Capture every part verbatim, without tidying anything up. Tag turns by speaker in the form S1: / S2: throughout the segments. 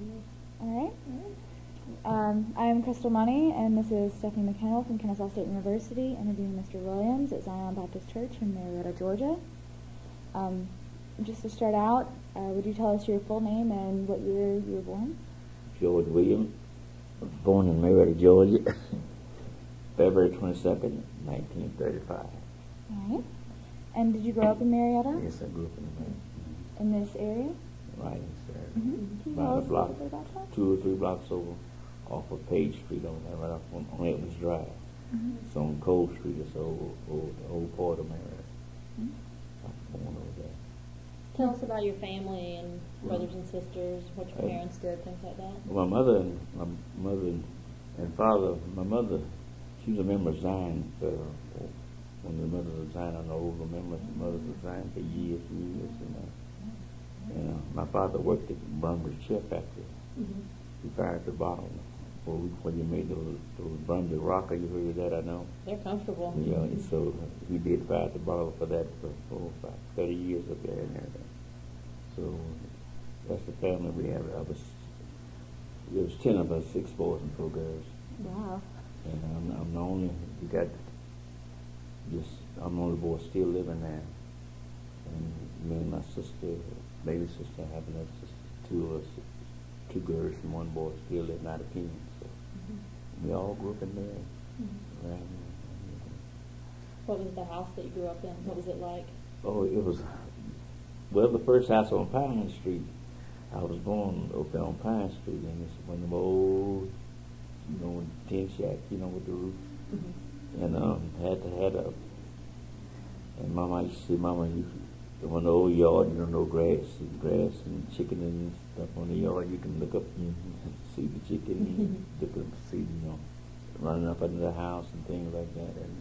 S1: All right. Um, I'm Crystal Money, and this is Stephanie McKennell from Kennesaw State University interviewing Mister Williams at Zion Baptist Church in Marietta, Georgia. Um, just to start out, uh, would you tell us your full name and what year you were born?
S2: George Williams, born in Marietta, Georgia, February twenty-second, nineteen thirty-five.
S1: All right. And did you grow up in Marietta?
S2: Yes, I grew up in Marietta.
S1: In this area?
S2: Right, sir.
S1: Mm-hmm. Can you
S2: About
S1: tell
S2: a
S1: us a
S2: block,
S1: little bit about that?
S2: two or three blocks over off of Page Street on that, right off on, on Evans Drive.
S1: Mm-hmm.
S2: It's on Cold Street, it's old, old, the old part of Marietta.
S1: Mm-hmm.
S2: I'm born over there.
S3: Tell us about your family and brothers and sisters, what your
S2: Uh,
S3: parents did, things like that.
S2: Well, my mother and my mother and, and father, my mother, she was a member of Zion. So when the mother was Zion, an older member, the mother was Zion for years and years. And, uh, and uh, my father worked at Brumber's Chair Factory.
S3: Mm-hmm.
S2: He fired the bottle when when you made those, those Brumber rocker. You heard of that, I know.
S3: They're comfortable.
S2: Yeah, and so he did fire the bottle for that for, for about thirty years up there and everything. So that's the family we have. I was, there was ten of us, six boys and four girls.
S1: Wow.
S2: And I'm, I'm the only, we got just, I'm the only boy still living there. And me and my sister, baby sister, have another sister, two of us, two girls and one boy still living out of Kenya. So
S3: Mm-hmm.
S2: we all grew up in there.
S3: Mm-hmm.
S2: Right?
S3: What was the house that you grew up in? What was it like?
S2: Oh, it was, well, the first house on Pine Street. I was born up there on Pine Street, and it's one of them old, you know, tin shack, you know, with the roof.
S3: Mm-hmm.
S2: And um, had to had a, and Mama used to see Mama used to, on the old yard, you know, no grass, grass and chicken and stuff on the yard. You can look up and see the chicken, and look up and see, you know, running up under the house and things like that, and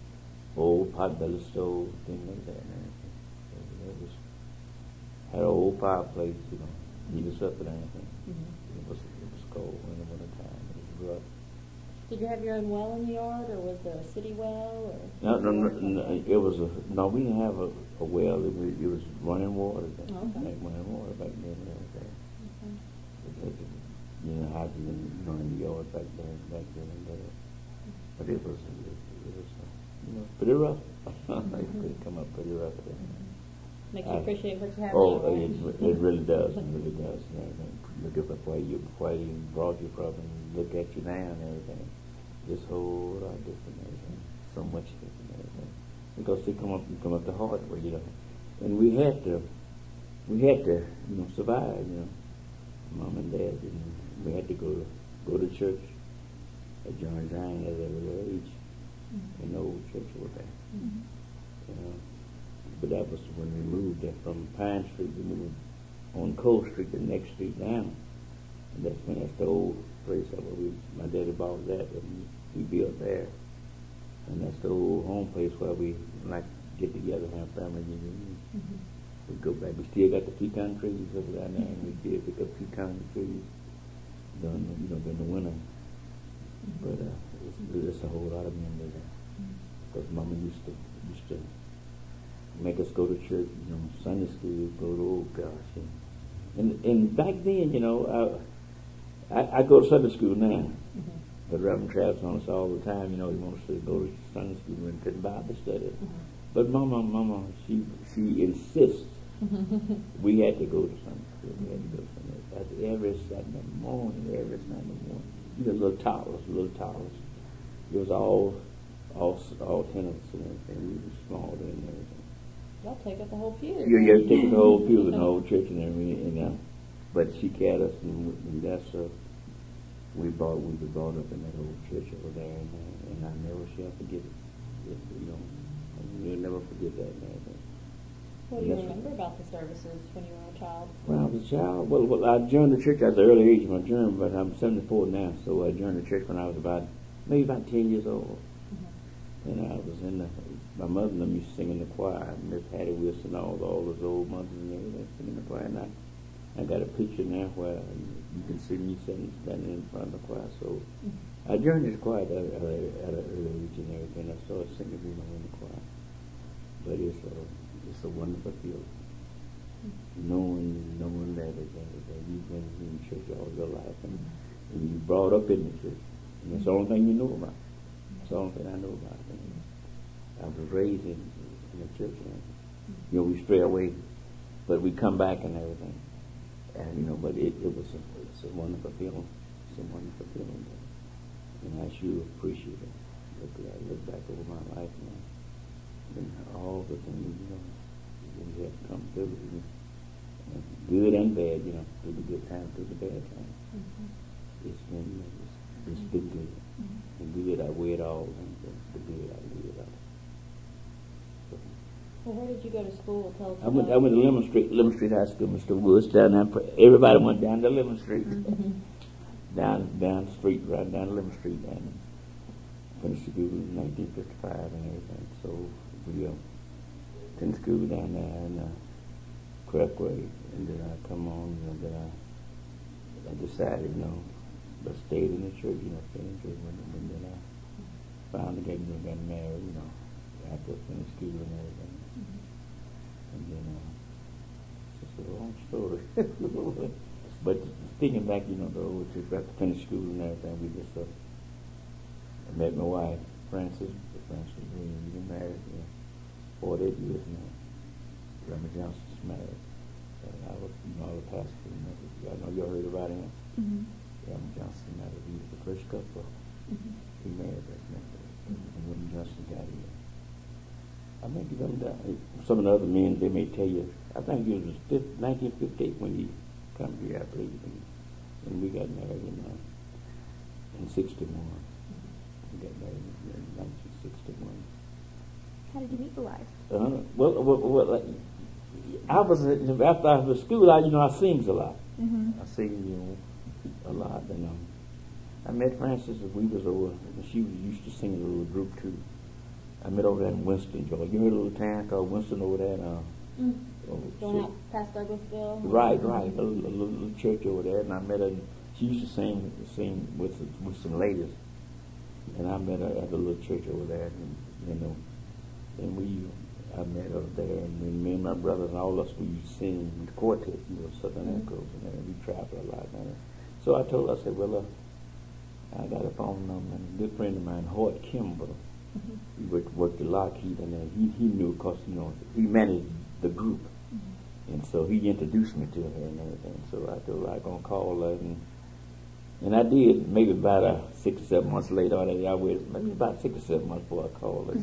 S2: old potbelly stove, things like that. And it was had an old fireplace, you know, heat us up and everything.
S3: Mm-hmm.
S2: It was it was cold in the winter time. It was rough.
S3: Did you have your own well in the yard, or was there a city well? Or
S2: No, no, no, no, it was a, no, we didn't have a, a well, it was, it was running water, then.
S3: Oh, okay.
S2: Like running water back then and everything.
S3: Okay.
S2: It, it, you know, houses in, you know, in the yard back then, back then and there. But it was, it, it was, uh, you know, pretty rough. It could come up pretty rough there.
S3: Make you
S2: I-
S3: appreciate what you have
S2: Oh,
S3: now.
S2: it, it really does, it really does. And everything. Look at where you, where you brought you from, and look at you now and everything. This whole lot different and everything. So much different and everything. Because they come up, you come up the hard way, you know. And we had to, we had to, you know, survive, you know. Mom and Dad, and we had to go to, go to church at John Zion at a little age.
S3: Mm-hmm.
S2: In the old church over there.
S3: Mm-hmm.
S2: You know. But that was when we moved there from Pine Street. We moved on Cold Street, the next street down. And that's when that's the old place that we, my daddy bought that, and we built there. And that's the old home place where we like get together and have family reunions.
S3: Mm-hmm.
S2: We go back. We still got the pecan trees over there now, and we did pick up pecan trees during the, you know, during the winter.
S3: Mm-hmm.
S2: But uh, it's, it's a whole lot of memory there. Because Mama used to used to make us go to church, you know, Sunday school, go to, oh gosh. And, and, and back then, you know, I, I, I go to Sunday school now.
S3: Mm-hmm.
S2: But Reverend Travis on us all the time, you know, he wants to go to Sunday school and to the Bible study.
S3: Mm-hmm.
S2: But Mama, Mama, she she insists we had to go to Sunday school. We had to go to Sunday school. Every Saturday morning, every Sunday morning. You know, little toddlers, little toddlers. It was all, all, all ten of us and everything. We were small and everything.
S3: Y'all take up the whole pew.
S2: You, you take the whole pew in the whole church and everything. And, uh, but she carried us, and, we, and that's uh, we brought we were brought up in that old church over there, and, uh, and I never shall forget it. It you know, you'll never forget that and everything.
S3: What do you remember about the services when you were a child?
S2: When I was a child, well, well, I joined the church at the early age of my journey, but I'm seventy-four now, so I joined the church when I was about maybe about ten years old.
S3: Mm-hmm.
S2: And I was in the, my mother and them used to sing in the choir, Miss Hattie Wilson, all all those old mothers and everything singing in the choir. And I, I got a picture now where you can see me sitting, standing in front of the choir. So
S3: Mm-hmm.
S2: I joined this choir at, at, at an early age and everything. I started singing, you know, in the choir. But it's a, it's a wonderful feeling. Knowing, knowing that it, and everything. You've been in church all your life, and, and you brought up in the church. And that's the only thing you know about. That's the only thing I know about. And I was raised in, in the church, and you know, we stray away, but we come back and everything. And you know, but it, it was a, it's a wonderful feeling. It's a wonderful feeling, and I sure appreciate it. Look, I look back over my life now, and all the things, you know, we have come through, and good and bad, you know, through the good times, through the bad times. Mm-hmm. It's been, it's, it's been good. Mm-hmm. The good, I weigh it all, and the, the good, I weigh it all. So,
S3: well, where did you go to school? Tell us
S2: I went,
S3: about
S2: I went to Lemon Street, Lemon Street High School, Mister Woods, down there. Everybody went down to Lemon Street. Mm-hmm. down, down the street, right down Lemon Street, and finished school in nineteen fifty-five and everything. So we uh, finished school down there in uh, Crackway, and then I come on, and then I, I decided, you know, I stayed in the church, you know, stayed in the church, and, and then I found the game and got married, you know, after I finished school and everything. Mm-hmm. And then uh, it's just a long story. But thinking back, you know, the old church, after I finished school and everything, we just uh, I met my wife, Frances. Frances, we've been married for you know, forty-eight years now. Reverend Johnson's married. And I was, you know, I was pastor. You know, I know you all heard about him. Mm-hmm. Reverend Johnson married. He was the first couple. Mm-hmm. He married that member. And when Johnson got here, I think them, some of the other men, they may tell you, I think it was nineteen fifty-eight when he come here, I believe, and, and we got married in, uh, in sixty-one. We got married in nineteen sixty-one.
S1: How did you meet the wife?
S2: Uh, well, well, well like, I was, after I was school, I, you know, I sings a lot. Mm-hmm. I sing, you know, a lot. And um, I met Frances as we was over, and she was used to sing in a little group too. I met over there in Winston, Georgia. You heard a little town called Winston over there? Uh,
S3: mm. oh, Going out past Douglasville?
S2: Right, right. A little, a little church over there. And I met her, and she used to sing, sing with, with some ladies. And I met her at the little church over there, and, you know, and we, I met her there, and then me and my brother and all of us, we used to sing with the quartet, you know, Southern mm-hmm. Echoes, and then we traveled a lot. And so I told her, I said, well, uh, I got a phone number, and a good friend of mine, Hoyt Kimball, mm-hmm. he worked, worked at Lockheed, and uh, he, he knew, because, you know, he managed the group, mm-hmm. and so he introduced me to her and everything. So I told her I was going to call her, and And I did, maybe about uh, six or seven months later, or I waited, maybe about six or seven months before I called her.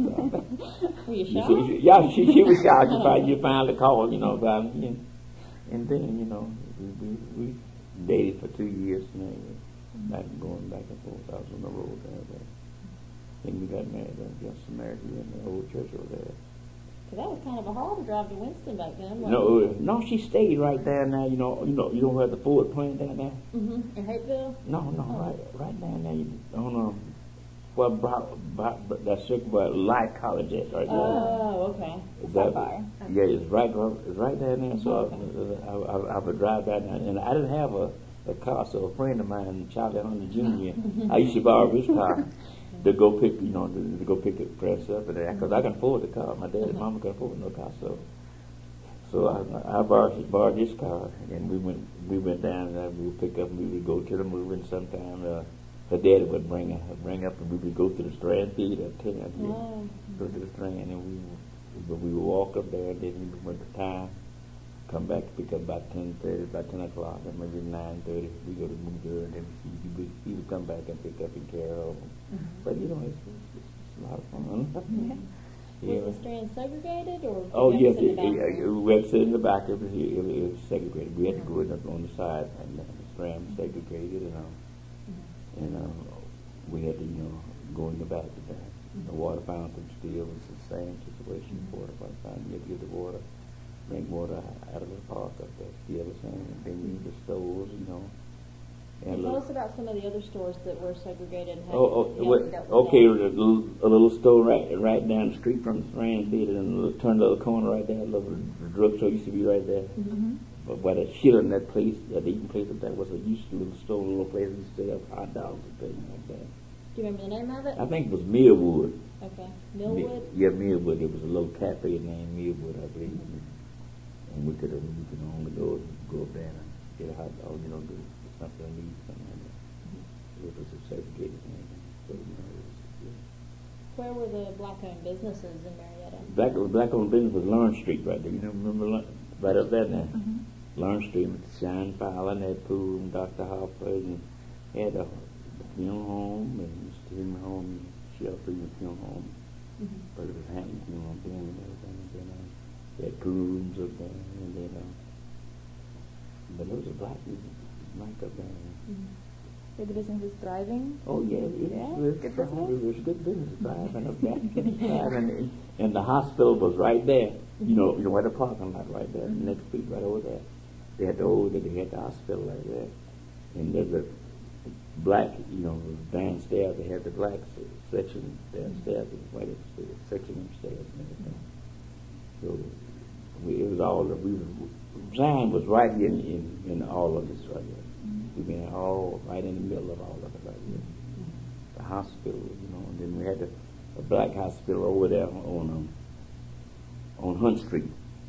S3: Were you shocked?
S2: She, she, yeah, she, she was shocked. You finally, you finally called, you know, about me. And, and then, you know, we, we, we dated for two years, and then back going back and forth. I was on the road and everything. Then we got married, and just married in the old church over there.
S3: So that was kind of a haul to drive to Winston back then, wasn't
S2: No,
S3: it?
S2: no, she stayed right there now. You know, you know, you don't have the Ford plant down there.
S3: Mm-hmm. In Hapeville?
S2: No, no, oh. right, right down there. You don't know what about, about that circle where Life College is right there.
S3: Oh, okay.
S2: Is that,
S1: far?
S2: Yeah, it's right, it's right down there. So
S3: oh, okay.
S2: I, I, I, I would drive down there, and I didn't have a, a car. So a friend of mine, Charlie Hunter Junior, I used to borrow his car to go pick, you know, to, to go pick the press up, and because I can afford the car. My dad and mama can afford no car, so so I, I borrowed, borrowed his car, and we went we went down and we would pick up, and we would go to the movie, and sometime uh, her daddy would bring her bring up, and we would go to the Strand Theater at ten. Oh. Go to the Strand, and we would, we would walk up there, and then we went to time, come back to pick up about ten thirty, about ten o'clock, and maybe nine thirty. We go to the movie, and then he would, he would come back and pick up and carry over. Mm-hmm. But you know, it's, it's, it's a lot of fun.
S3: Mm-hmm. Yeah. Was the Strand segregated, or?
S2: Oh yes, it, it, it, we had to sit in the back. It was, it, it was segregated. We had to go in up on the side, and uh, the Strand was segregated, and uh, mm-hmm. and uh, we had to, you know, go in the back of that. Mm-hmm. The water fountain still was the same situation. Mm-hmm. Water fountain, you had to get the water. Drink water out of the park up there, still the same. And then you the stores, you know. And
S3: tell us about some of the other stores that were segregated. And how
S2: oh, oh
S3: what,
S2: okay, a little, a little store right right down the street from the Strand Theater, and a little, turn the other corner right there. A little drugstore used to be right there. Mm-hmm. But by that shit in that place, that eating place up there was a used to little store, a little place that used to have hot dogs and things like that.
S3: Do you remember the name of it?
S2: I think it was Millwood.
S3: Okay, Millwood.
S2: Yeah, Millwood. It was a little cafe named Millwood, I believe. And we could have, we could only go go up there and get a hot dog, you know, do something I need, something like that. Mm-hmm. It was a segregated thing. So, you know, it was, yeah.
S3: Where were the black-owned businesses in Marietta?
S2: Black, black-owned business was Lawrence Street right there. You know, remember Lawrence? Right up there now.
S1: Mm-hmm.
S2: Lawrence Street with Shine Fowler and that pool and Doctor Hopper and had a funeral home and student home, shelter and funeral home. Mm-hmm. But it was Hampton funeral home then and everything. And then, uh, they had pool rooms up there and then, uh, but it was a black, black up there.
S1: Mm-hmm. So the business is thriving?
S2: Oh, yeah, it
S1: yeah,
S2: was
S1: good
S2: thriving.
S1: business.
S2: It was good business, thriving up there. Thriving. And, and the hospital was right there. You know, you know, where the parking lot right there, mm-hmm. next street right over there. They had the old, they had the hospital right there. And there's a black, you know, downstairs, they had the black section downstairs, and white upstairs, section upstairs and everything. So we, it was all, we was, Zion was right in, in, in all of this right here. Mm-hmm. We've been all right in the middle of all of it right here. Mm-hmm. The hospital, you know, and then we had the, a black hospital over there on um, on Hunt Street.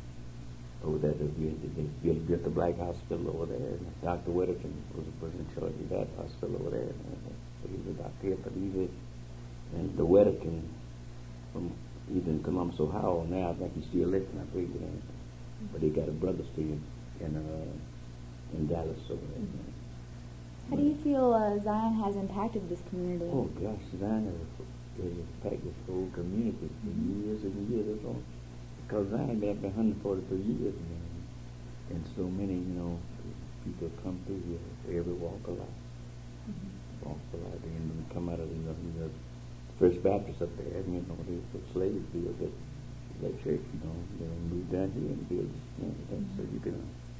S2: Over there, they, they, they built the black hospital over there, and Doctor Whittaker was, was in charge of that hospital over there. So he was a doctor here, but he was, and the Whittaker from even Columbus, Ohio, now I think he's still living, I believe, in but he got a brother still in uh, in Dallas over there. Mm-hmm.
S1: How do you feel uh, Zion has impacted this community?
S2: Oh gosh, Zion has, has impacted this whole community for mm-hmm. years and years. On. Because Zion been one hundred forty-three years, man. And so many, you know, people come through here for every walk of life. Mm-hmm. Walk of life. And we come out of the, you know, First Baptist up there, you know, they put slaves built that, that church, you know, they moved down here and built, you know, that, mm-hmm. so you can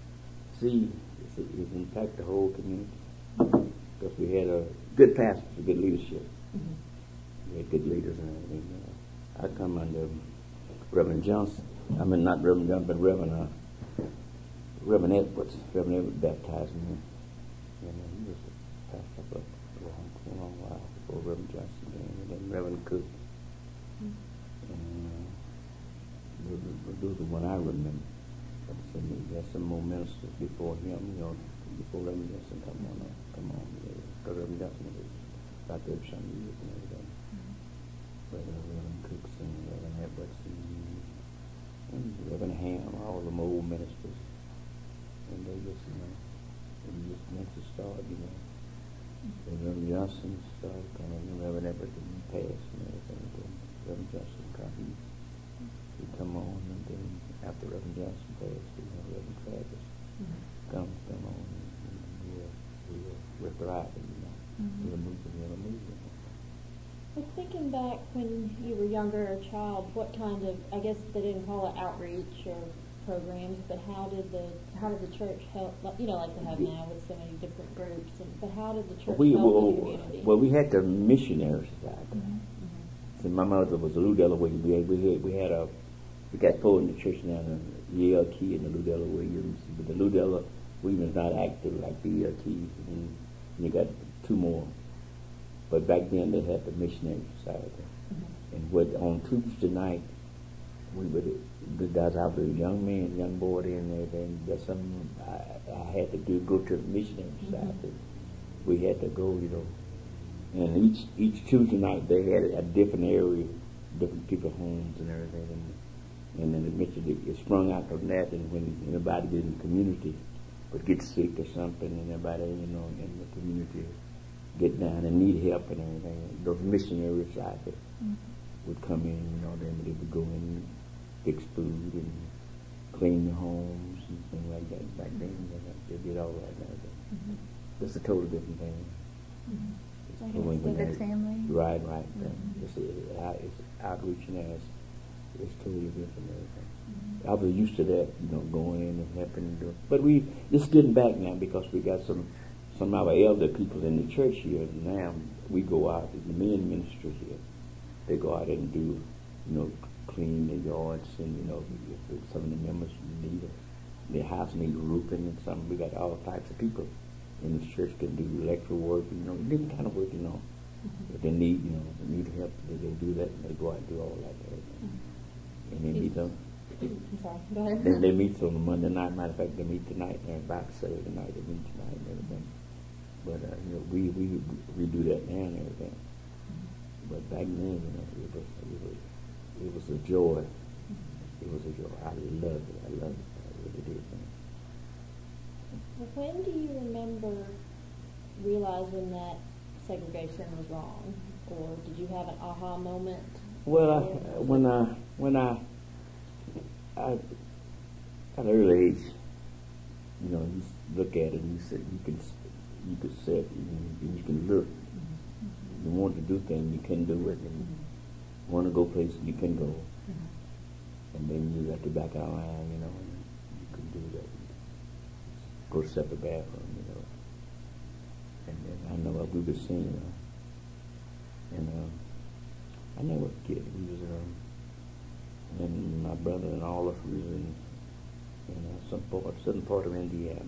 S2: see it's, it's impact the whole community. Because we had a good pastors, a good leadership. Mm-hmm. We had good leaders and everything. Uh, I come under Reverend Johnson. I mean, not Reverend Johnson, but Reverend uh, Reverend Edwards. Reverend Edwards baptized me. And uh, he was a pastor for a long, a long while before Reverend Johnson came. And then Reverend Cook. Mm-hmm. And uh, those, are, those are one I remember. But some, there's some more ministers before him, you know, before Reverend Johnson come on. Uh, come on. Because Reverend Johnson was about there for some years and everything. Mm-hmm. But uh, Reverend Cooks and Reverend Edwards and And Reverend Ham, all the old ministers, and they just, you know, they just went to start, you know. Mm-hmm. And Reverend Johnson started coming, and Reverend Everton passed and everything. Then Reverend Johnson come, he, he come on, and then after Reverend Johnson passed, you know, Reverend Travis mm-hmm. comes, come on, and, and we're, we're, we're thriving, you know. Mm-hmm. We're moving, we're moving.
S3: Well, thinking back when you were younger, a child, what kind of, I guess they didn't call it outreach or programs, but how did the how did the church help, like, you know, like they have now with so many different groups, and, but how did the church
S2: we,
S3: help
S2: well,
S3: the community?
S2: Well, we had the missionary society.
S1: Mm-hmm.
S2: Mm-hmm. So my mother was a Lou Delaware. We had, we had, we had a, we got four in the church now, the Yale Key and the Lou Delaware Williams, but the Lou Delaware Williams not active like the Yale Keys, and you got two more. But back then they had the missionary society. Mm-hmm. And what on Tuesday night, we would, because I was a young man, young boy and everything, that's something I, I had to do, go to the missionary society. Mm-hmm. We had to go, you know. And each each Tuesday night they had a different area, different people's homes and everything. And, and then the missionary, it sprung out from that, and when anybody in the community would get sick or something, and everybody, you know, in the community get down and need help and everything, those missionary society mm-hmm. would come in, you know, then they would go in and fix food and clean the homes and things like that. Back then, they did all that and everything. Mm-hmm. That's a totally different thing.
S1: Mm-hmm. Like a civic family.
S2: Right, right.
S1: Mm-hmm.
S2: It's, uh, it's outreach now. It's, it's totally different and everything.
S1: Mm-hmm.
S2: I was used to that, you know, going in and helping and doing. But we, it's getting back now because we got some Some of our elder people in the church here now, we go out, the men ministry here, they go out and do, you know, clean the yards, and, you know, if some of the members need it, their house need roofing and something. We got all types of people in the church can do electrical work, you know, different kind of work, you know. Mm-hmm. If they need, you know, they need help, they, they do that, and they go out and do all that. Mm-hmm. And they need them.
S3: I'm sorry. Go ahead.
S2: They, they meet on a Monday night. Matter of fact, they meet tonight. And about Saturday night, they meet tonight and everything. But uh, you know, we we we do that now and everything. Mm-hmm. But back then, you know, it was it was it was a joy. Mm-hmm. It was a joy. I loved it. I loved it. I really did.
S3: When do you remember realizing that segregation was wrong, or did you have an aha moment?
S2: Well, I, when I when I, I at an early age, you know, you look at it and you said you can you could sit and you can look. Mm-hmm. You want to do things, you can do it, and mm-hmm. want to go places, you can go. Mm-hmm. And then you have to back out line, you know, and you can do that. Go to separate bathroom, you know. And then I know what we were seeing, uh, and uh, I never forget. We was, uh, and my brother and all of us was in, in uh, some part, certain part of Indiana.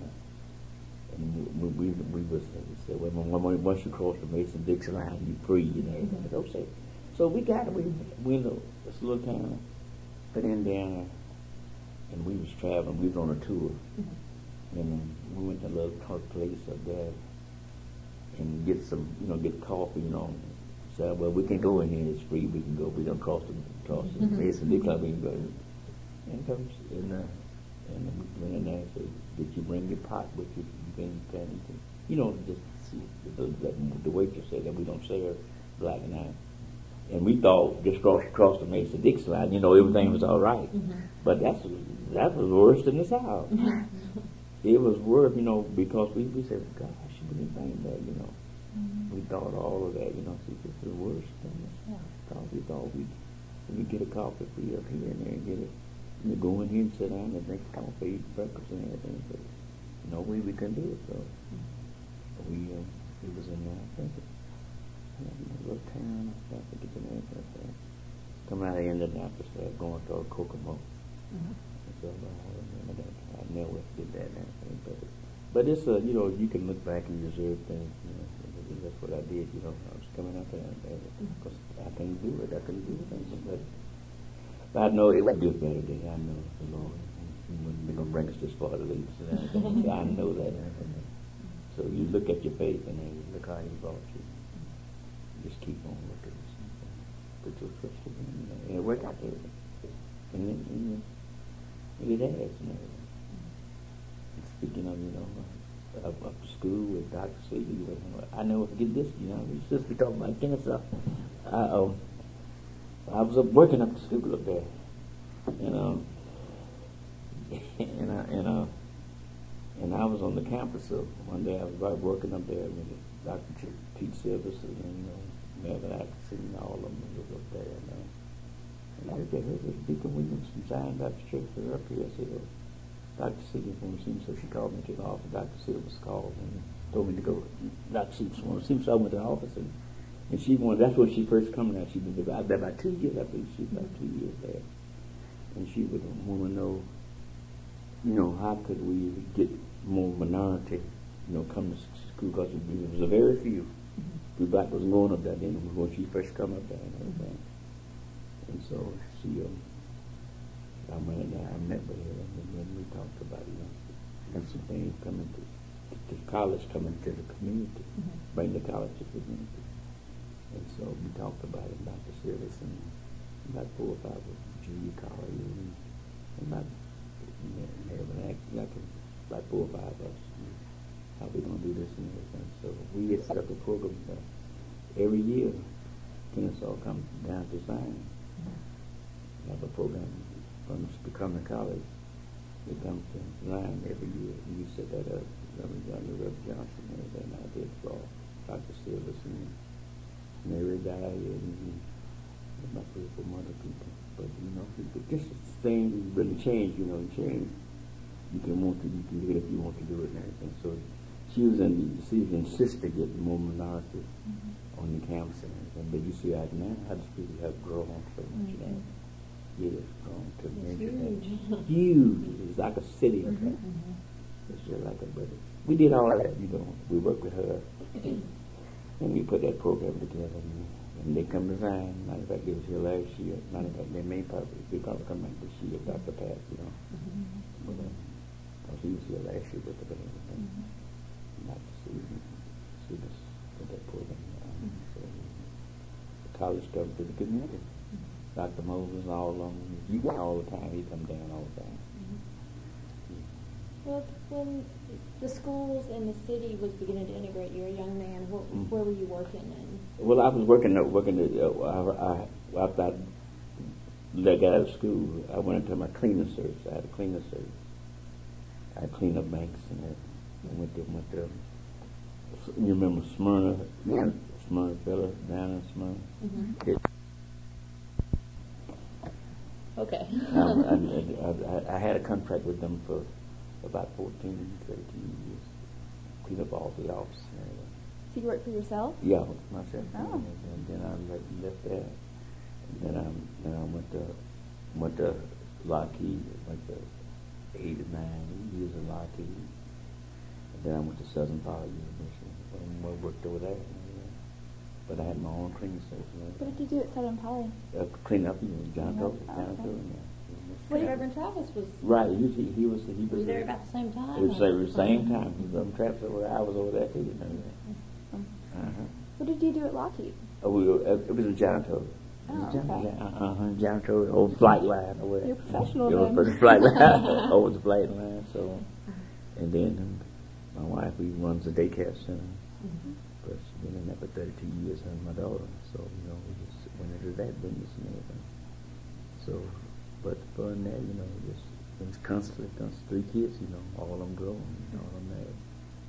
S2: And we we, we was uh, said, well, when, once you cross the Mason-Dixon line, you free, you know. Mm-hmm. Okay. So we got we we in this little town, in Indiana, and we was traveling. We was on a tour. Mm-hmm. And um, we went to a little place up there and get some, you know, get coffee, you know. So, well, we can go in here, it's free, we can go. We don't cross the, cross the Mason Dixon line, we can go. And comes, and, uh, and we went in there and said, did you bring your pot with you? You can, can, you, can. You know, just see, the, the, the waitress said that we don't serve black and white. And we thought just cross, cross the Mason Dixon line, you know, everything was all right. Mm-hmm. But that's, that was worse than the South. It was worse, you know, because we, we said, gosh, we didn't think that, you know. Mm-hmm. We thought all of that, you know, see, this is worse than the South. Because we thought we'd, we'd get a coffee free up here and there and get it. And you go in here and sit down and drink coffee, eat breakfast and everything. But no way we couldn't do it, so mm-hmm. we, uh, we was in there, I think, in a little town, I forget the name of that. Coming out of Indianapolis, uh, going toward Kokomo. Mm-hmm. So, uh, I, that, I never did that and everything, but, but it's a, you know, you can look back and reserve things, you know, that's what I did, you know, I was coming out there, because I couldn't do it, I couldn't do things, but, but I know it would do better than I know the Lord, He wouldn't be going to bring us this far to leave us, so I know that, so you look at your faith and then you look how He brought you, just keep on looking, put your trust in Him, you know, and it worked out there, and then, you know, it has, you know. Speaking of, you know, up, up to school with Doctor C, you know, I never forget this, you know, we just be talking about Kennesaw. I, uh, I was up working up to school up there, and, um, and, I, and, uh, and I was on the campus, so one day I was right working up there with Doctor Pete Silvers and, you know, Melvin Atkinson and all of them was up there, and, uh, and I heard that Deacon Williams from Zion Baptist Church was up here. I said, well, Doctor Silvers wanted to see me, so she called me to the office. Doctor Silvers called and told me to go. Doctor Silvers wanted to see me, so I went to the office, and, and she wanted, that's when she first come there. She'd been there about, about two years, I believe. She was about two years there. And she would want to know, you know, how could we get more minority, you know, come to school, because it was a very few. Mm-hmm. We black was going up there then when she first come up there and everything. And so she, um, I went in there, I met with her, and then we talked about, you know, and some things coming to, to college, coming to the community, mm-hmm. bring the college to the community. And so we talked about it, Doctor Silvers, and about four or five of junior college, and, and about, like, like, like four or five of us, you know, how we going to do this and everything. So we had set up a program that every year, Kennesaw comes down to Zion. Have a program from becoming college. It comes to line every year. And we set that up. Reverend John, Reverend Johnson, and everything I did for Doctor Silvers and Mary Dye and, and my people from other people. But you know, people, just things really change. You know, change. You can want to, you can do it if you want to do it and everything. So she was in, she was insisted to get more minority mm-hmm. on the campus and everything. But you see, right now, how the people have grown so much. Mm-hmm. You know? It has grown to major huge. huge. It's like a city up there. Mm-hmm. It's just like a brother. We did all that, you know. We worked with her, and we put that program together. And And they come to Zion. Matter of fact, they was here last year. Matter of fact, they may probably, they probably come back this year, Doctor Pat, you know. Mm-hmm. But, uh, cause he was here last year with the band. Mm-hmm. Not to see, see this, with that program. Um, mm-hmm. So, the college come to the community. Mm-hmm. Doctor Moses, all of them, you got all the time. He come down all the time.
S3: Mm-hmm. Well, when the schools and the city was beginning to integrate, you were a young man. What, mm-hmm. Where were you working in?
S2: Well, I was working. Uh, working at. Uh, I, I, after I got out of school, I went into my cleaning service. I had a cleaning service. I cleaned up banks and that. I went to went to. You remember Smyrna? Yeah. Smyrna fella down in Smyrna. Mm-hmm. It,
S3: okay.
S2: um, I, I, I, I had a contract with them for about fourteen, thirteen years. Clean up all the office and everything.
S1: So you work for yourself?
S2: Yeah, myself.
S1: Oh.
S2: And then I left, left there. And then I, then I went to went to Lockheed. Went to eight or nine years at Lockheed. And then I went to Southern Power University. I worked over there. But I had my own cleaning service.
S1: What did you do at Southern Power?
S2: Uh, clean up, you know, John
S1: Oh,
S2: John
S1: okay.
S2: yeah.
S3: What Reverend Travis was?
S2: Right, he, he, he was. He was
S3: Were you there about the same time?
S2: It was the same time. Reverend Travis, I was over there too. You know. Uh-huh.
S1: What did you do at Lockheed?
S2: Oh, we were, uh, it was a janitor.
S1: Oh,
S2: Jan-
S1: okay.
S2: Uh-huh, janitor, old flight line over there.
S1: You're professional
S2: It was
S1: then.
S2: for the flight line, over the flight line. So, and then um, my wife, we runs a daycare center. Mm-hmm. But she's been in there for thirty-two years, and my daughter. So, you know, we just went into that business and everything. So, but fun there, you know, just it's constantly, constantly three kids, you know, all of them grown, all of them married.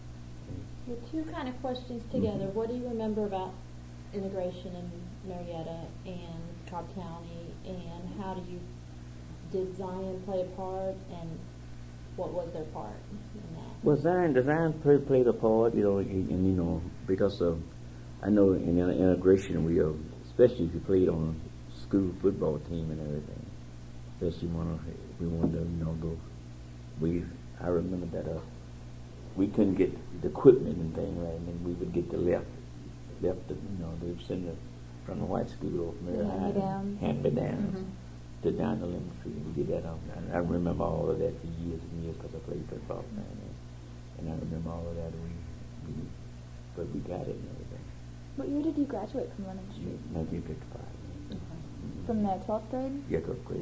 S3: Well, two kind of questions together.
S2: Mm-hmm.
S3: What do you remember about integration in Marietta and Cobb County, and how do you did Zion play a part, and what was their part in that?
S2: Well, Zion, Zion played, played a part, you know, and, and you know, because of, I know in integration we, uh, especially if you played on a school football team and everything, especially when we wanted to, you know, go. We, I remember that uh, we couldn't get the equipment and thing right, and then we would get the left, left, the, you know, they would send it from the white school over there,
S1: hand me down,
S2: hand me down,
S1: mm-hmm.
S2: to down the Lemon Street. And we did that on. And I remember all of that for years and years because I played football down there, and I remember all of that. We, we, but we got it and everything.
S1: What year did you graduate from Lemon Street?
S2: nineteen fifty-five.
S1: Mm-hmm. From the twelfth grade?
S2: Yeah, twelfth grade.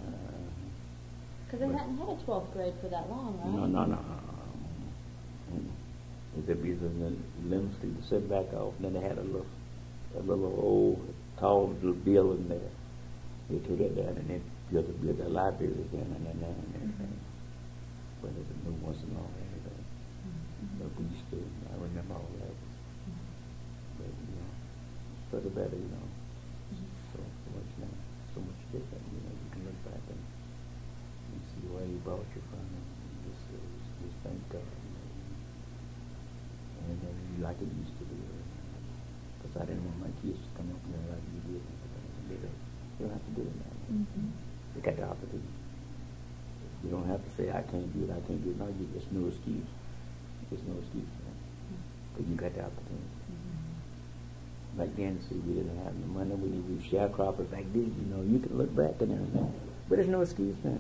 S3: Because they hadn't had a twelfth grade for that long, right?
S2: No, no, no. There'd be the Lemon Street to sit back off, and then they had a little, a little old, tall little building there. They took that down and they built a, built a library down and then down and everything. Mm-hmm. But there's a new ones and all that everything. Mm-hmm. But we used to, I remember all that. Mm-hmm. But, you know, for the better, you know. Mm-hmm. So, so much now, so much different, you know, you can look back and you see where he brought you from and just, uh, just thank God, you know. And then you like it used to be. Because I didn't want my kids to come up there like you did. They don't, you don't have to do it now. Mm-hmm. You got the opportunity. You don't have to say, I can't do it, I can't do it. No, you, there's no excuse. There's no excuse for that. But you got the opportunity. Mm-hmm. Back then, see, we didn't have the money. We didn't use sharecroppers back then. You know, you can look back and everything. But there's no excuse now.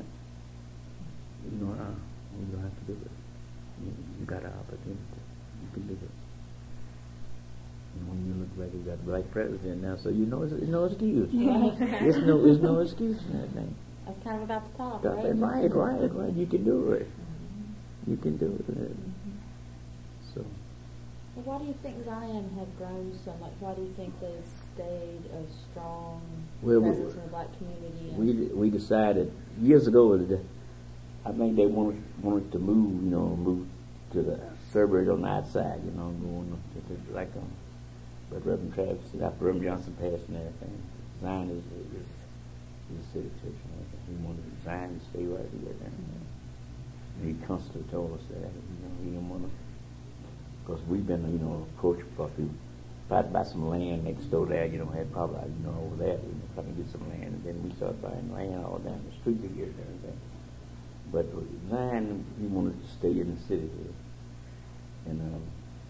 S2: You know, uh, you don't have to do it. You, you got an opportunity. You can do it. And when you look back, you got black president now, so you know it's, it's no excuse. It's no, it's no excuse in that thing.
S3: That's kind of about the top,
S2: Right,
S3: right?
S2: right, right, right. You can do it. Mm-hmm. You can do it. Mm-hmm. So.
S3: Well, why do you think Zion has grown so much? Why do you think they've stayed a strong
S2: well,
S3: presence in the black community?
S2: We we decided years ago that I think they wanted wanted to move, you know, move to the suburbs on the outside, you know, going to, to like um. But Reverend Travis, after Reverend Johnson passed and everything, Zion is is, is a city church and everything. He wanted Zion to stay right here. And he constantly told us that, you know, he didn't want to, because we've been, you know, approached for people, tried to buy some land next door there, you know, had probably, you know, over there, you know, trying to get some land, and then we started buying land all down the street here and everything. But Zion, he wanted to stay in the city here. And, um,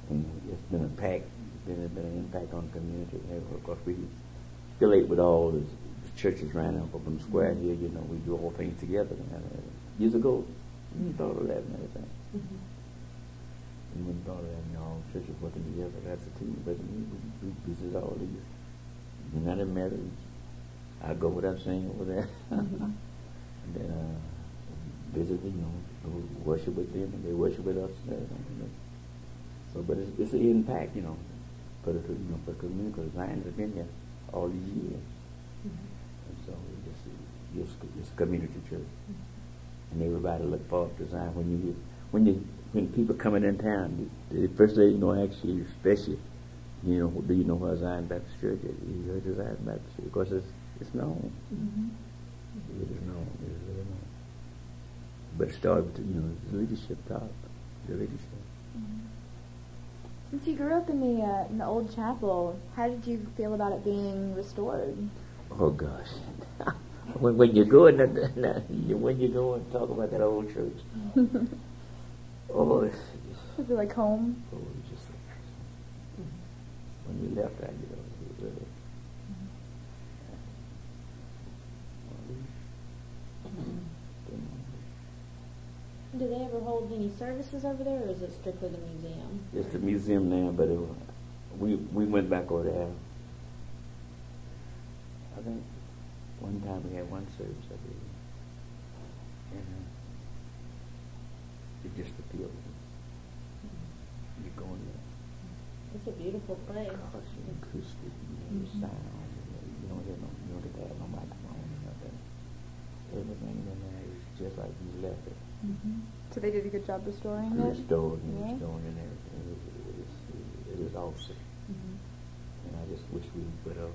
S2: and it's been a pack, been, been an impact on the community. And of course, we relate with all the churches around up on the square here. You know, we do all things together. And, uh, years ago, you thought of that and everything.
S3: Mm-hmm.
S2: You wouldn't thought of that, you know, all churches working together. That's a team. But we, we, we visit all these United Methodist. I go without saying over there.
S3: Mm-hmm.
S2: And then uh, visit, you know, go worship with them, and they worship with us. And everything, you know. So, but it's, it's an impact, you know, for the, you know, for the community, because Zion has been here all these years.
S3: Mm-hmm.
S2: And so it's, it's, it's a community church. Mm-hmm. And everybody look forward to Zion. When you when you when people coming in town, the first thing you know, actually, especially, you know, do you know where Zion Baptist Church is? You heard of Zion Baptist Church? Because it's it's known.
S3: Mm-hmm.
S2: It is known. It is really known. But it started with, you know, the leadership top, the leadership.
S1: Mm-hmm. Since you grew up in the uh, in the old chapel, how did you feel about it being restored?
S2: Oh gosh, when when you go in, the, when you go and talk about that old church, oh, it's, it's,
S1: Was it like home?
S2: oh, it's just when you left that, you know, it was really.
S3: Do they ever hold any services over there, or is it strictly the museum?
S2: It's the museum now, but it, we we went back over there. I think one time we had one service, I believe, and uh, it just appealed. You go in there.
S3: It's a beautiful place.
S2: Gosh, the acoustic, you know, the sound, you, know, you don't hear no, you don't get to have no microphone or nothing. Everything in there is just like you left it.
S1: Mm-hmm. So they did a good job restoring it?
S2: Restored and
S1: Yeah.
S2: restored and everything. It, it, is, it is awesome.
S1: Mm-hmm.
S2: And I just wish we would have,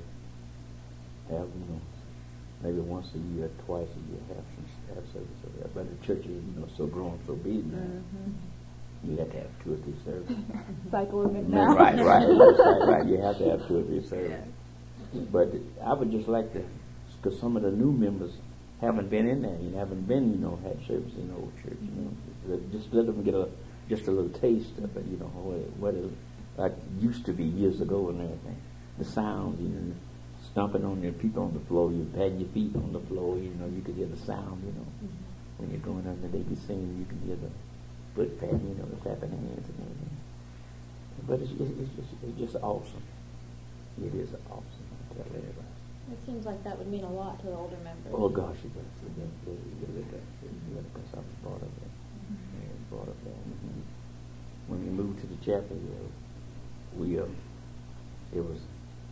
S2: have, you know, maybe once a year, twice a year, have some have service over there. But the church is, you know, so grown, so big now.
S1: Mm-hmm.
S2: You have to have two or three services.
S1: Cycling it
S2: No,
S1: now.
S2: right, right, right, right. You have to have two or three services. But I would just like to, because some of the new members haven't been in there. You haven't been, you know, had service in the old church. You know, just let them get a just a little taste of it. You know, what it, what it like used to be years ago and everything. The sounds, you know, stomping on your people on the floor. You pat your feet on the floor. You know, you could hear the sound. You know, when you're going under, they be singing. You can hear the foot pat. You know, the clapping hands and everything. But it's it's, it's just it's just awesome. It is awesome. I tell everybody.
S3: It seems like that would mean a lot to the older members.
S2: Oh gosh, it does. It does. It really does. It really does. Because I was brought up there. Mm-hmm. I was brought up there. Mm-hmm. When we moved to the chapel, yeah, we uh, it was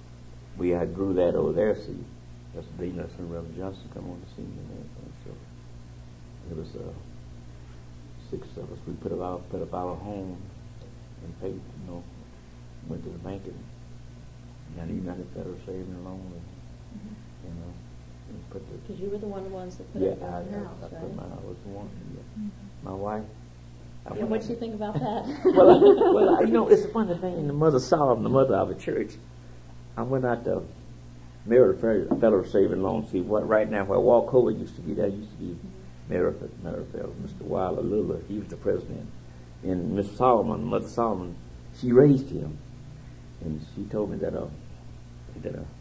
S2: we outgrew that over there. See, that's Dean and Reverend Johnson come on the scene and everything. So it was uh, six of us. We put up our put up our home and paid. You know, went to the bank and got the United Federal Savings Loan. And, you know, and put the
S3: Because you were the one ones that put
S2: yeah,
S3: up your
S2: I,
S3: own
S2: I,
S3: house,
S2: I
S3: right?
S2: put my, I was the one. Yeah. Mm-hmm. My wife. I
S3: Yeah, what'd you think about that?
S2: well, I, well, I, you know, it's a funny thing. The mother Solomon, the mother of the church, I went out to Mary Federal Saving Loan. See, what right now where Walkover used to be, there used to be Mary Federal. Mister Wilder Liller, he was the president, and Miss Solomon, Mother Solomon, she raised him, and she told me that uh, that uh.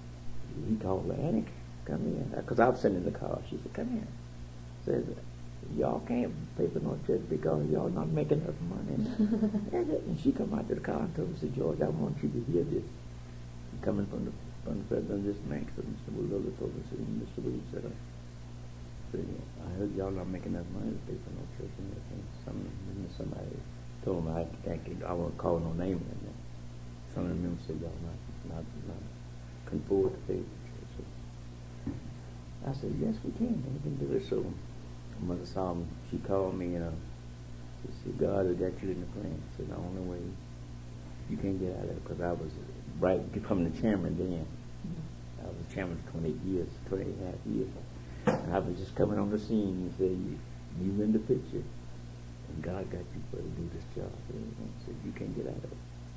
S2: He called her, Annie, come here. Because I was sitting in the car. She said, come here. Said, y'all can't pay for no church because y'all not making enough money. And she come out to the car and told me, said, George, I want you to hear this. Coming from the, from the president of this bank, so Mister Willis told me, said, Mister Willis said, uh, said, I heard y'all not making enough money to pay for no church and everything. Some, somebody told me, I, I, I won't call no name in there. Some of the members said, y'all not, not, not can afford to pay for church. So I said, yes, we can. We can do it. So Mother Solomon, she called me and uh, she said, God has got you in the plan. She said, the only way you can't get out of it, because I was right becoming the chairman then. Mm-hmm. I was the chairman for twenty-eight years, twenty-eight and a half years. And I was just coming on the scene and said, you, you in the picture. And God got you for to do this job. And said, you can't get out of it.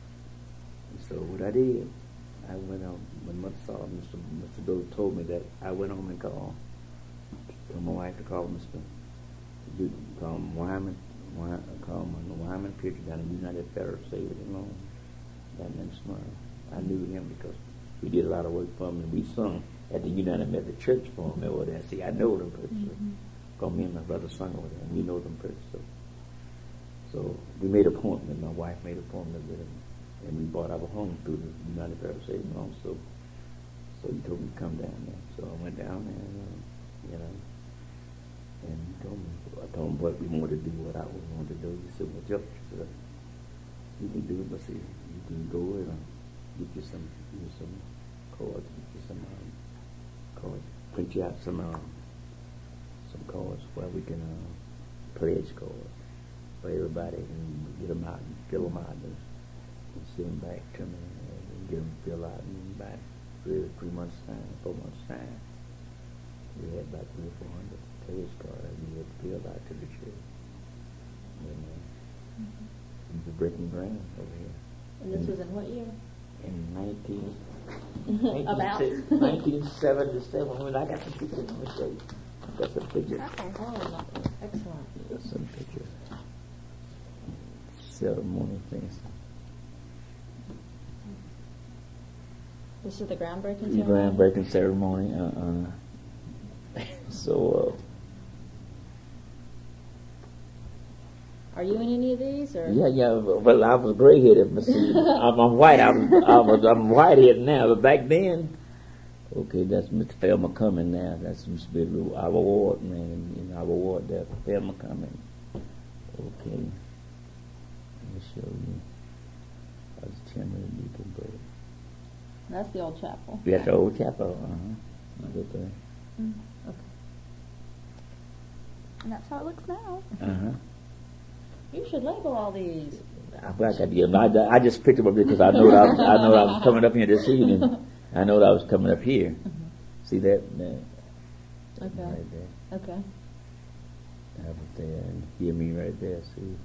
S2: And so what I did, I went on, when Mother saw Mister Mister Doe told me that, I went home and called, told my wife to call Mister You call him Wyman, Wy- I call him the Wyman preacher down in United Federal Saved and Loan. Down in Smyrna. I knew him because we did a lot of work for him, and we sung at the United Methodist Church for him over there. See, I know them pretty mm-hmm. so. Because me and my brother sung over there, and we know them pretty so. So we made an appointment. My wife made an appointment with him, and we bought our home through the United Federal Saved and Loan. So, so he told me to come down there. So I went down there, and, uh, you know, and he told me, I told him what we wanted to do, what I wanted to do. He said, well, Joe, said, you can do it, but see, you can go and uh, get you some, get you some cards, get you some um, cards, print you out some uh, some cards where we can uh, pledge cards for everybody and get them out and fill them out and, and send them back to me and get them filled out in about three, three months' time, four months' time. We had about three or four hundred pledge cards we had filled out to the church. And, uh, mm-hmm. It was breaking ground over here.
S3: And this was in what year?
S2: In nineteen,
S3: About?
S2: nineteen seventy-seven. When I got some pictures, let me show you. I got some pictures.
S3: Oh, excellent.
S2: Got some pictures. Ceremony things.
S3: This is the groundbreaking
S2: The
S3: ceremony?
S2: groundbreaking ceremony. Uh, uh, so, uh,
S3: are you in any of these, or?
S2: yeah, yeah. Well, I was gray-headed, but see, I'm, I'm white. I was, I was, I'm white-headed now, but back then, okay, that's Mister Thelma Cumming now. That's Mister Bill, our ward man, in our ward there, Thelma Cumming. Okay, let me show you. I was chairman of the Deacon Board.
S3: That's the old chapel.
S2: That's the old chapel. Uh huh. Look there.
S1: Mm. Okay. And that's how it looks now.
S2: Uh huh.
S3: You should label all these.
S2: I, I, got to get, I, I just picked them up because I know that I was, I know that I was coming up here this evening. I know that I was coming up here.
S3: Mm-hmm.
S2: See that? that
S3: Okay.
S2: Right there.
S3: Okay.
S2: I was there and hear me right there. See,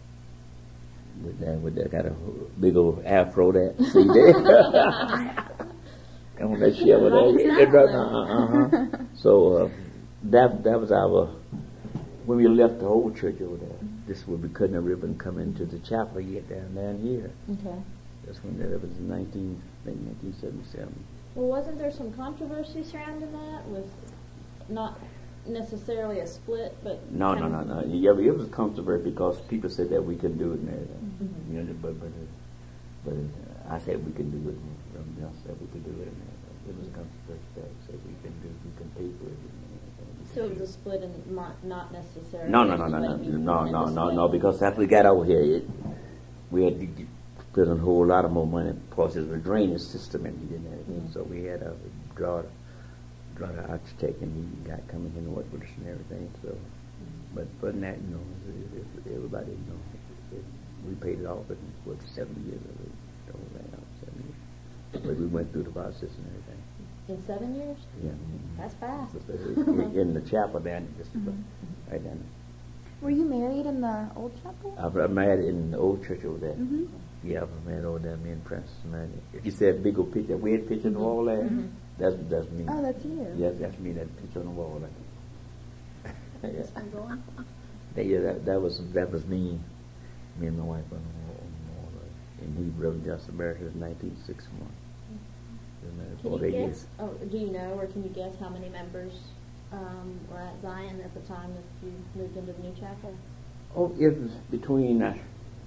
S2: with that, with that, got a big old afro. That see there. Come on, that shit with that. Uh huh. So uh, that that was our when we left the old church over there. This would be cutting a ribbon, come into the chapel yet down down here.
S3: Okay.
S2: That's when that was in nineteen, I think nineteen seventy-seven.
S3: Well, wasn't there some controversy surrounding that with not necessarily a split, but
S2: No, no,
S3: kind
S2: no,
S3: of-
S2: no. Yeah, it was controversial because people said that we couldn't do it and everything.
S3: Mhm.
S2: You know, but but uh, but uh, I said we could do it. And everybody else said we could do it. And uh, it was controversial. They said we can do, we can pay for it. And, uh,
S3: So it was a split and not, not necessarily.
S2: No, no, no, no, no,
S3: what you
S2: no,
S3: wanted
S2: no,
S3: to
S2: no,
S3: split.
S2: no. Because after we got over here, it, we had to put in a whole lot of more money. Plus, there's a drainage system in here and everything.
S3: Mhm.
S2: So we had to draw, draw the architect, and he got coming in and work with us and everything. So, but but that, you know, it, it, everybody, you know, it, we paid it off in what seventy years. Or so, seventy years. But we went through the process and everything.
S3: In seven years?
S2: Yeah.
S3: That's fast.
S2: In, in the chapel down, just
S1: Mhm.
S2: right down.
S1: Were you married in the old chapel?
S2: I was married in the old church over there.
S1: Mm-hmm.
S2: Yeah, I was married over there, me and Princess married. If you said big old picture, weird picture on the wall there,
S3: Mhm.
S2: that's that's me.
S1: Oh, that's you.
S2: Yes, that's me, that picture on the wall there. yeah.
S3: I'm going.
S2: That, yeah, that, that was that was me, me and my wife on the wall. On the wall there. And he, Reverend Justin Barrett, was nineteen sixty-one. We were married
S3: Can
S2: forty
S3: you
S2: years.
S3: guess, oh, do you know, or can you guess how many members um, were at Zion at the time that you moved into the new chapel?
S2: Oh, it was between uh,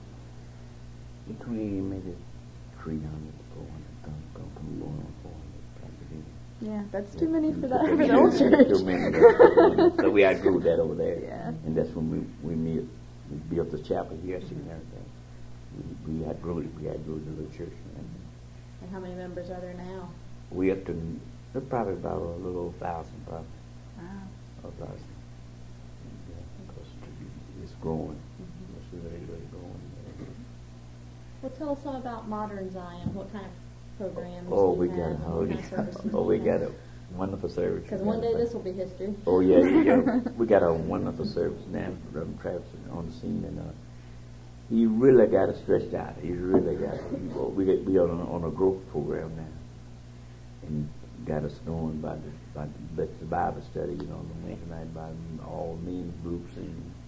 S2: between maybe three hundred, four hundred, come come come going on four hundred probably.
S1: Yeah, that's too many for
S2: Too
S1: that for
S2: many,
S1: the old
S2: too
S1: church.
S2: many, too many. So we outgrew that over there.
S1: Yeah.
S2: And that's when we we meet, we built the chapel here, see, and everything. We we outgrew it. We outgrew the little church. And
S3: And how many members are there now?
S2: we up to uh, probably about a little over thousand, probably
S1: Wow.
S2: a thousand. Yeah, because it's growing. It's really really growing.
S3: Well, tell us some about modern Zion. What kind of programs
S2: Oh,
S3: do
S2: we
S3: you
S2: got
S3: have?
S2: a
S3: and
S2: oh,
S3: what
S2: we
S3: kind of
S2: got,
S3: services
S2: oh,
S3: do
S2: we
S3: you
S2: got
S3: have?
S2: a wonderful service.
S3: Because
S2: We
S3: one
S2: got
S3: day
S2: a-
S3: this will be history.
S2: Oh yeah, yeah. We got a wonderful service now from Travis on the scene, and uh, he really got us stretched out. He really got it. He, well, we get we are on a, on a growth program now, and got us going by the by the, the Bible study, you know, on the Wednesday night by all men's groups and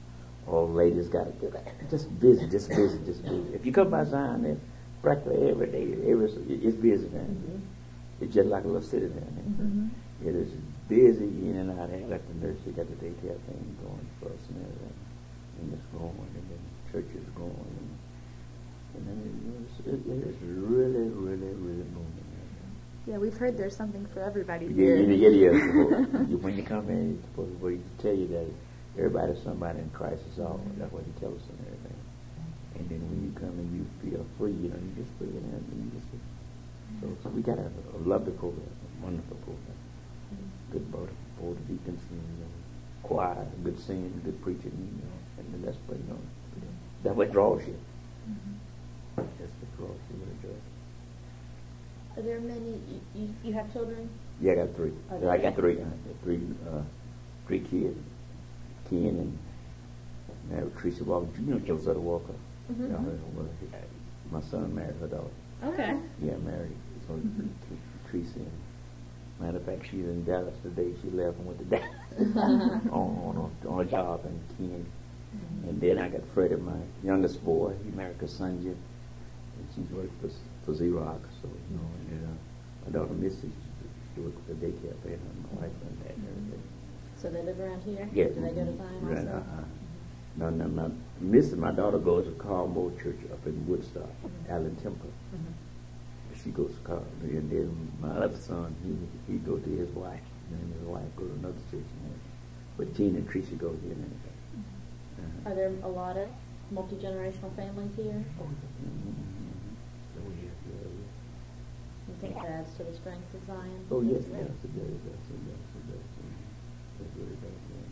S2: all the ladies got to get just busy, just busy, just busy. If you come by Zion, then practically every day, every, it's busy down here. Mm-hmm. It's just like a little city down there. Mm-hmm. It is busy in and out. Like the nursery got the daycare thing going for us and everything. And it's growing, and then church is growing. And, and then it, it, it is really, really, really moving.
S1: Yeah, we've heard there's something for everybody
S2: Yeah,
S1: here.
S2: yeah, yeah. yeah. you, when you come in, it's supposed to tell you that everybody's somebody in Christ is all. That's what he tells us and everything. And then when you come and you feel free, you know, you just free and everything. You just so, so we got a, a lovely program, a wonderful program. Good board, board of deacons and you know, choir, good singing, good preaching, you know, and then that's what you know. That's what draws you. Mm-hmm. That's what draws you. What draws you.
S3: Are there many? You, you, you have children?
S2: Yeah, I got three.
S3: Okay.
S2: I got three. I got three. Uh, three kids. Ken and married Teresa Walker. You know Josetta Walker. Mm-hmm. You know, her, well, my son married her daughter.
S3: Okay.
S2: Yeah, married. So mm-hmm. Teresa. And, matter of fact, she's in Dallas today. She left and went to Dallas on on a, on a job and Ken. Mm-hmm. And then I got Freddie, my youngest boy. He married Cassandra, and she's worked for for Xerox. So you know, and uh, my daughter Missy, she worked for the daycare paying her, my wife and that and everything.
S3: So they live around here?
S2: Yeah.
S3: Do they go to Zion
S2: Right,
S3: also?
S2: uh-uh. No, no, no. Missy, my daughter goes to Carl Moore Church up in Woodstock, mm-hmm. Allen Temple. Mm-hmm. She goes to Carl, and then my other son, he he go to his wife, and his wife go to another church. And but Gene and Teresa go here and everything. Mm-hmm.
S3: Are there a lot of multi-generational families here?
S2: Oh, mm-hmm. Oh, yeah, yeah, yeah.
S3: You think that adds to the strength of Zion?
S2: Oh, yes, yes, it does, it does, it does, it does. It really does, yeah.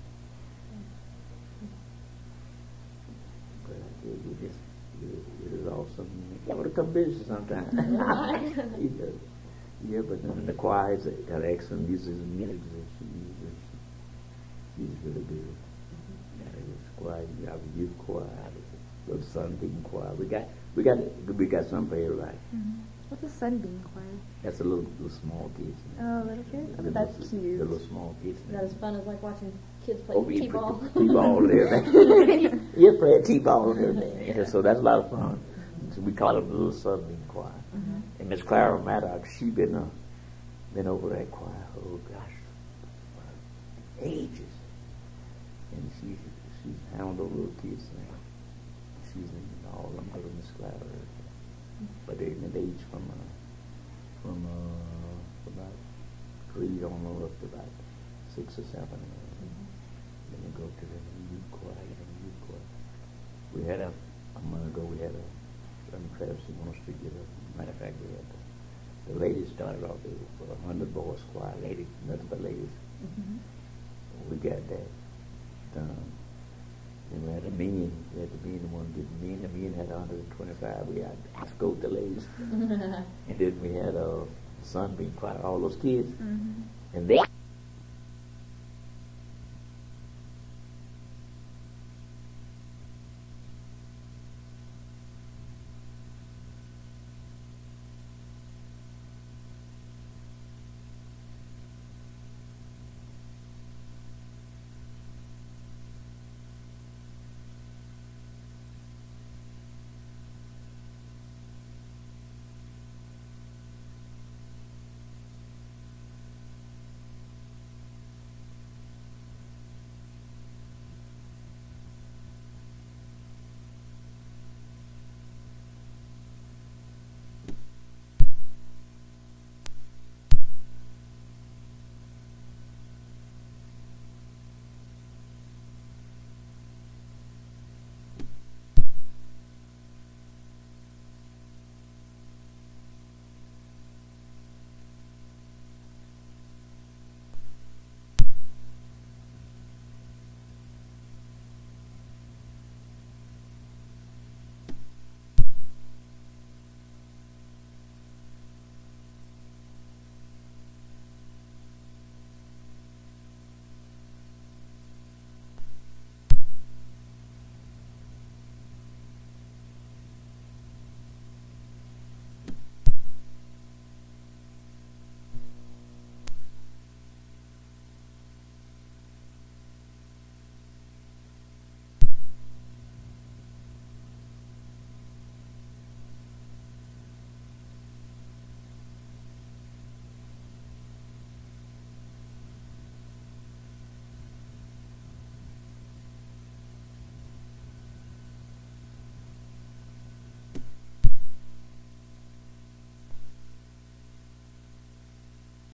S2: But I tell you, this, it is, it is awesome. You want to come visit sometime. He does. Yeah, but then the choir is got excellent music and music. She's, she's really good. Yeah, it's choir, you have a youth choir, the Sunbeam choir. We got, we got, we got something for everybody.
S1: Mm-hmm. What's a Sunbeam choir?
S2: That's a little, little small kids.
S1: Oh, little kids? Oh, that's
S2: little,
S1: cute.
S2: The little small kids.
S3: Is that as fun as like watching kids play
S2: Oh, yeah,
S3: t-ball?
S2: T-ball and everything. Yeah, play T-ball and everything. Yeah, so that's a lot of fun. So we call it the Little Sunbeam Choir. Mm-hmm. And Miss Clara Maddox, she been uh, been over that choir, oh gosh, for ages. And she, she's handled those little kids now. She's in all of them go to Miss Clara. But they're in the age from uh, from uh, about three on up to about six or seven. Mm-hmm. Then they go to the youth choir, you know, the youth choir. We had a, a month ago, we had a, on Travis on the street, you know, matter of fact, we had the, the ladies started off there for a hundred boys choir, ladies, nothing but ladies. Mm-hmm. We got that done. And we had a men, we had the men, the one did the men, the men had one hundred twenty-five, we had escort the ladies. And then we had a uh, Sunbeam choir, all those kids. Mm-hmm. And they